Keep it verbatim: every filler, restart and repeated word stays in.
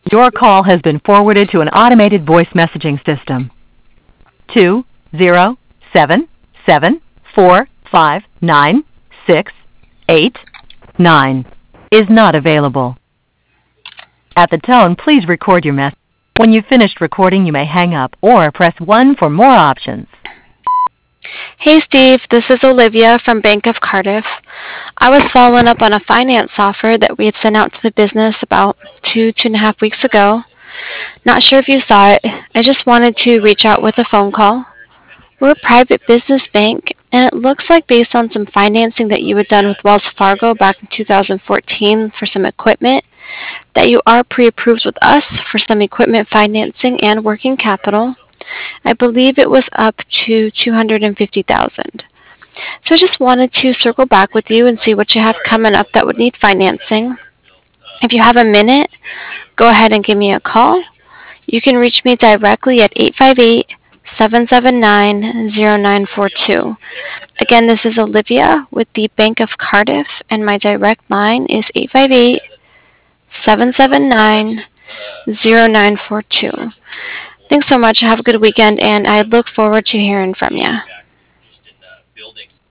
Your call has been forwarded to an automated voice messaging system. Two zero seven seven four five nine six eight nine is not available. At the tone, please record your message. When you've finished recording, you may hang up or press one for more options. Hey Steve, this is Olivia from Bank of Cardiff. I was following up on a finance offer that we had sent out to the business about two, two and a half weeks ago. Not sure if you saw it. I just wanted to reach out with a phone call. We're a private business bank, and it looks like based on some financing that you had done with Wells Fargo back in two thousand fourteen for some equipment, that you are pre-approved with us for some equipment financing and working capital. I believe it was up to two hundred fifty thousand dollars. So I just wanted to circle back with you and see what you have coming up that would need financing. If you have a minute, go ahead and give me a call. You can reach me directly at eight five eight, seven seven nine, zero nine four two. Again, this is Olivia with the Bank of Cardiff, and my direct line is eight five eight, seven seven nine, zero nine four two. Thanks so much. Have a good weekend, and I look forward to hearing from you.